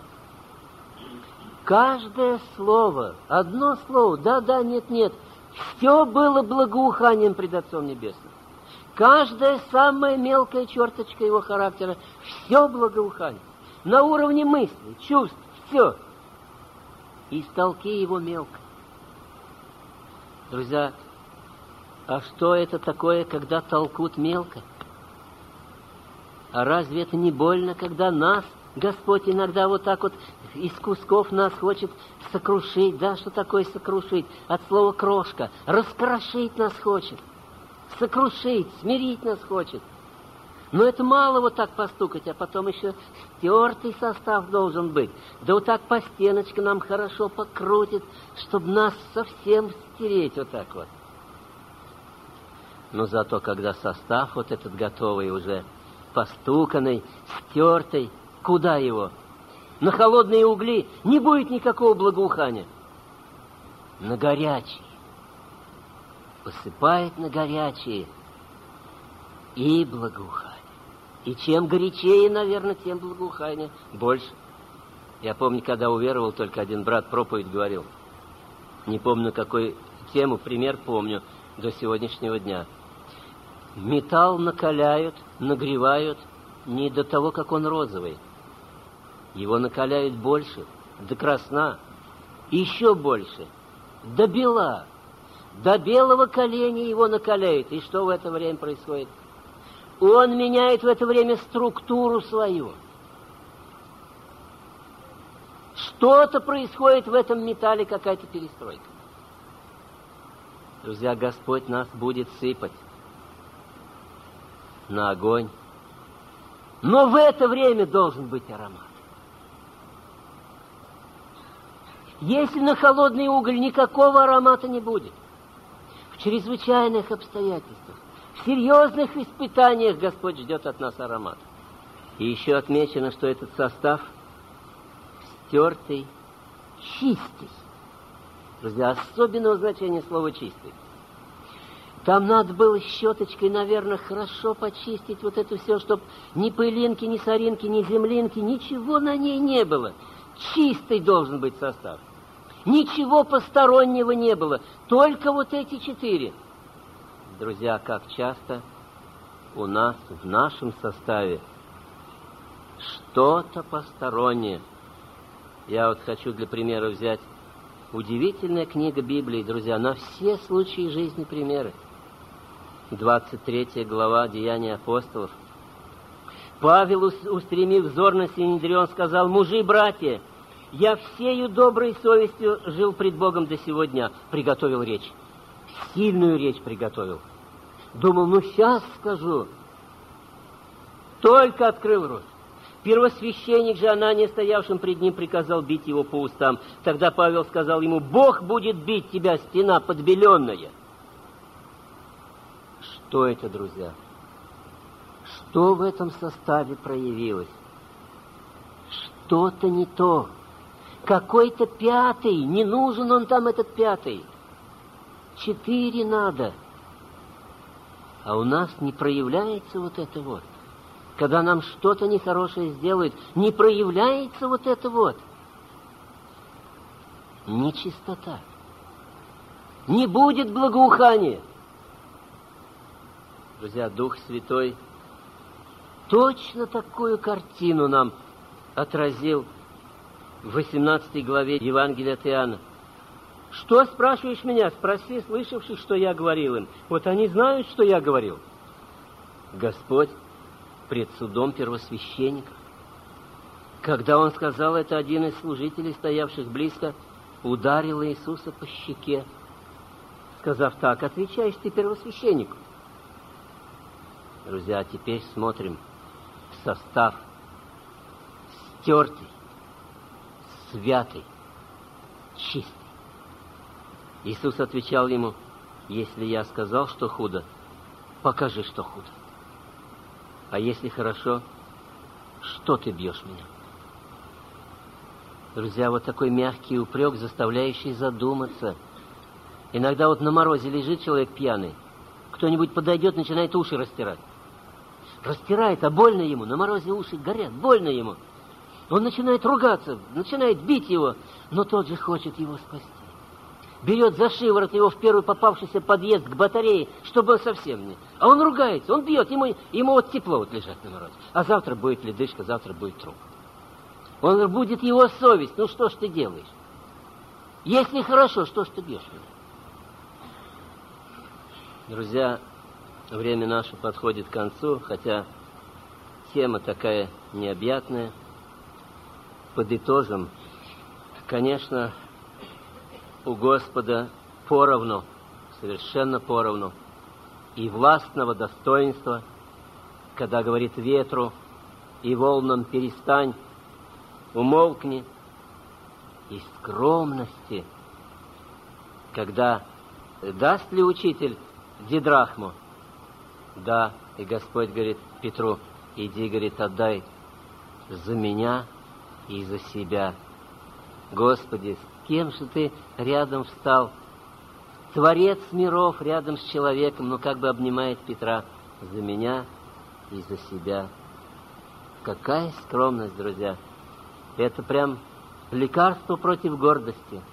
Каждое слово, одно слово, да-да, нет-нет, все было благоуханием пред Отцом Небесным. Каждая самая мелкая черточка его характера, все благоухание. На уровне мысли, чувств, все. Истолки его мелко. Друзья, а что это такое, когда толкут мелко? А разве это не больно, когда нас, Господь иногда вот так вот из кусков нас хочет сокрушить? Да, что такое сокрушить? От слова крошка. Раскрошить нас хочет. Сокрушить, смирить нас хочет. Но это мало вот так постукать, а потом еще стертый состав должен быть. Да вот так по стеночке нам хорошо покрутит, чтобы нас совсем стереть вот так вот. Но зато, когда состав вот этот готовый уже, постуканный, стертый, куда его? На холодные угли не будет никакого благоухания. На горячие. Посыпает на горячие и благоухание. И чем горячее, наверное, тем благоухание больше. Я помню, когда уверовал, только один брат проповедь говорил. Не помню, какую тему, пример помню до сегодняшнего дня. Металл накаляют, нагревают не до того, как он розовый. Его накаляют больше, до красна, еще больше, до бела. До белого коленя его накаляют. И что в это время происходит? Он меняет в это время структуру свою. Что-то происходит в этом металле, какая-то перестройка. Друзья, Господь нас будет сыпать на огонь. Но в это время должен быть аромат. Если на холодный уголь никакого аромата не будет, в чрезвычайных обстоятельствах, в серьезных испытаниях Господь ждет от нас аромат. И еще отмечено, что этот состав стертый, чистый. Друзья, особенного значения слова «чистый». Там надо было щеточкой, наверное, хорошо почистить вот это все, чтобы ни пылинки, ни соринки, ни землинки, ничего на ней не было. Чистый должен быть состав. Ничего постороннего не было. Только вот эти четыре. Друзья, как часто у нас в нашем составе что-то постороннее. Я вот хочу для примера взять удивительная книга Библии, друзья, на все случаи жизни примеры. двадцать третья глава Деяний апостолов. Павел, устремив взор на Синедрион, сказал: мужи, братья, я всею доброй совестью жил пред Богом до сего дня. Приготовил речь. Сильную речь приготовил. Думал, ну сейчас скажу. только открыл рот. Первосвященник же Анания, стоявшим пред ним, приказал бить его по устам. Тогда Павел сказал ему: Бог будет бить тебя, стена подбеленная. Что это, друзья? Что в этом составе проявилось? Что-то не то. Какой-то пятый. Не нужен он там, этот пятый. Четыре надо. А у нас не проявляется вот это вот. Когда нам что-то нехорошее сделают, не проявляется вот это вот. Нечистота. Не будет благоухания. Друзья, Дух Святой точно такую картину нам отразил в восемнадцатой главе Евангелия от Иоанна. Что спрашиваешь меня? Спроси слышавших, что я говорил им. Вот они знают, что я говорил. Господь пред судом первосвященников. Когда он сказал это, один из служителей, стоявших близко, ударил Иисуса по щеке, сказав так: отвечаешь ты первосвященнику. Друзья, теперь смотрим в состав: стертый, святый, чистый. Иисус отвечал ему: если я сказал, что худо, покажи, что худо. А если хорошо, что ты бьешь меня? Друзья, вот такой мягкий упрек, заставляющий задуматься. Иногда вот на морозе лежит человек пьяный, кто-нибудь подойдет, начинает уши растирать. Растирает, а больно ему, на морозе уши горят, больно ему. Он начинает ругаться, начинает бить его, но тот же хочет его спасти. Берет за шиворот его в первый попавшийся подъезд к батарее, чтобы совсем не... А он ругается, он бьет, ему, ему вот тепло вот лежать на морозе. А завтра будет ледышка, завтра будет труп. Он будет его совесть. Ну что ж ты делаешь? Если хорошо, что ж ты бьешь меня? Друзья, время наше подходит к концу, хотя тема такая необъятная. Подытожим. Конечно, у Господа поровну, совершенно поровну, и властного достоинства, когда говорит ветру и волнам: перестань, умолкни, и скромности, когда даст ли учитель дидрахму? Да, и Господь говорит Петру: иди, говорит, отдай за меня и за себя. Господи, с кем же ты рядом встал? Творец миров рядом с человеком, но как бы обнимает Петра: за меня и за себя. Какая скромность, друзья! Это прям лекарство против гордости.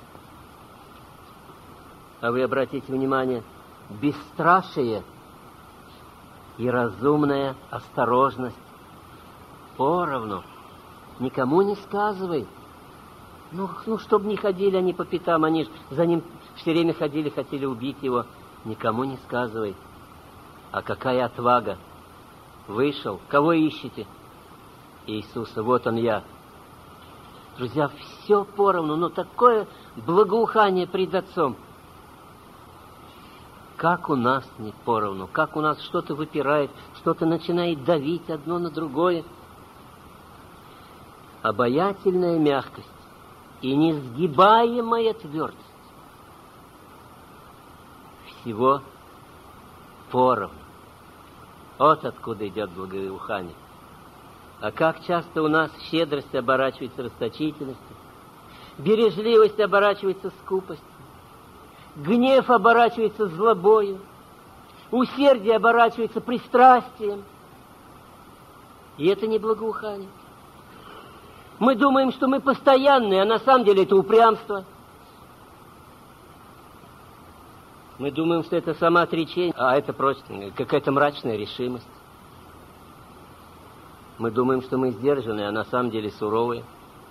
А вы обратите внимание, бесстрашие и разумная осторожность поровну. Никому не сказывай. Ну, ну, чтобы не ходили они по пятам, они ж за ним все время ходили, хотели убить его. Никому не сказывай. А какая отвага! Вышел. Кого ищете? Иисуса. Вот он я. Друзья, все поровну, но такое благоухание пред Отцом. Как у нас не поровну, как у нас что-то выпирает, что-то начинает давить одно на другое. Обаятельная мягкость и несгибаемая твердость. Всего поровну. Вот откуда идет благоухание. А как часто у нас щедрость оборачивается расточительностью, бережливость оборачивается скупостью, гнев оборачивается злобою, усердие оборачивается пристрастием. И это не благоухание. Мы думаем, что мы постоянные, а на самом деле это упрямство. Мы думаем, что это самоотречение, а это просто какая-то мрачная решимость. Мы думаем, что мы сдержанные, а на самом деле суровые.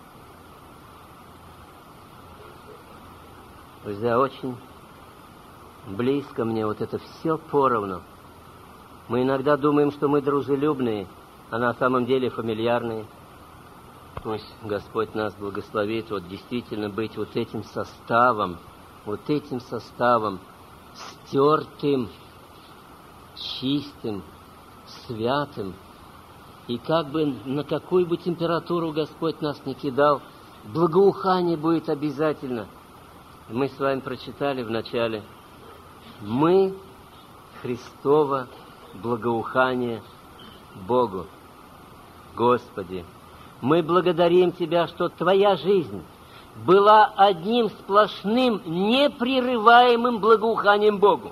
Друзья, очень близко мне вот это все поровну. Мы иногда думаем, что мы дружелюбные, а на самом деле фамильярные. Пусть Господь нас благословит вот действительно быть вот этим составом, вот этим составом, стертым, чистым, святым, И как бы на какую бы температуру Господь нас не кидал, благоухание будет обязательно. Мы с вами прочитали в начале: мы Христово благоухание Богу. Господи, мы благодарим Тебя, что Твоя жизнь была одним сплошным, непрерываемым благоуханием Богу.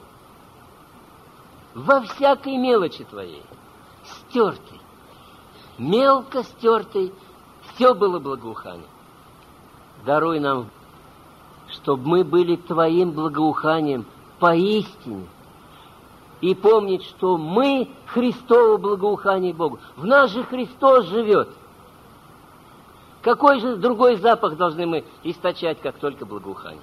Во всякой мелочи Твоей, стертой, мелко стертой, все было благоухание. Даруй нам, чтобы мы были Твоим благоуханием поистине, и помнить, что мы Христово благоухание Богу. В нас же Христос живет. Какой же другой запах должны мы источать, как только благоухание?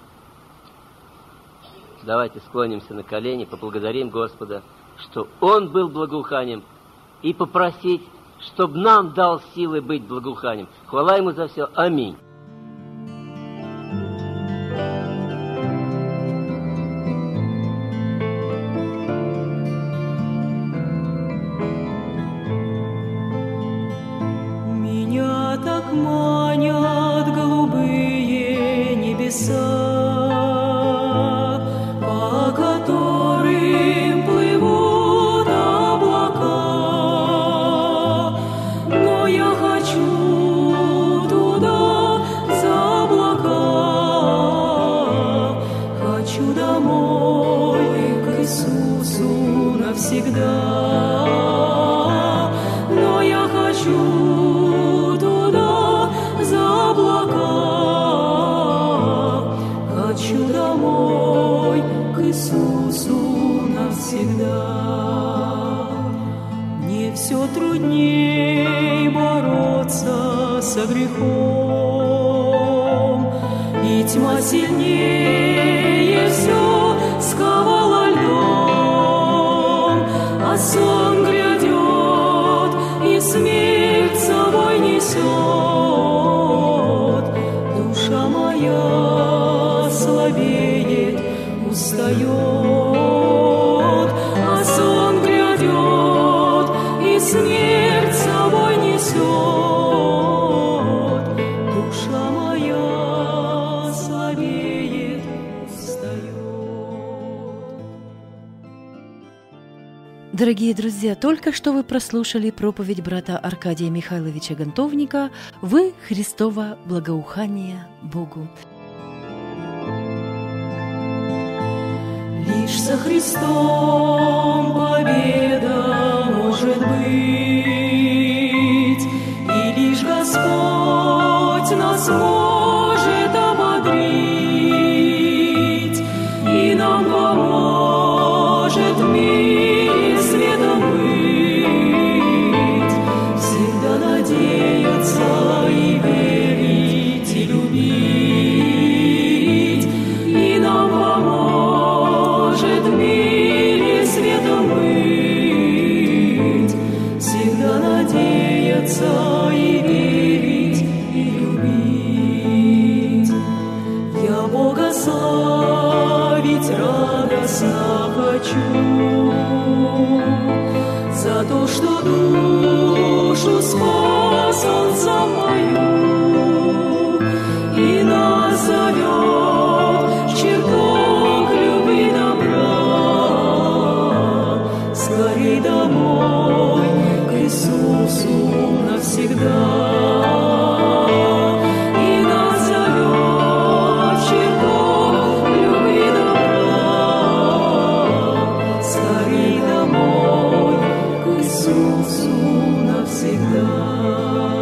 Давайте склонимся на колени, поблагодарим Господа, что Он был благоуханием, и попросить, чтобы нам дал силы быть благоуханием. Хвала Ему за все. Аминь. Меня так манят голубые небеса, по которым плывут облака, но я хочу туда, за облака, хочу домой к Иисусу навсегда, но я хочу туда, за облака, хочу домой к Иисусу навсегда. Мне все трудней бороться со грехом, и тьма сильнее все сковала льдом, а сон грядет, и смерть с собой несет. Душа моя слабеет, устает, а сон грядет, и смерть с собой несет. Душа моя слабеет, устает. Дорогие друзья, только что вы прослушали проповедь брата Аркадия Михайловича Гонтовника «Вы Христово благоухание Богу». Лишь со Христом победа может быть, и лишь Господь нас может ободрить, и нам поможет в мире светом быть, всегда надеяться и верить, и любить, и нам поможет в мире светом быть, всегда надеяться и верить, и любить. Я Бога славить радостно хочу за то, что душу спас Он за мою, и нас зовет в чертог любви добра. Скорей домой к Иисусу навсегда. И нас зовет в чертог любви добра. Скорей домой к Иисусу навсегда.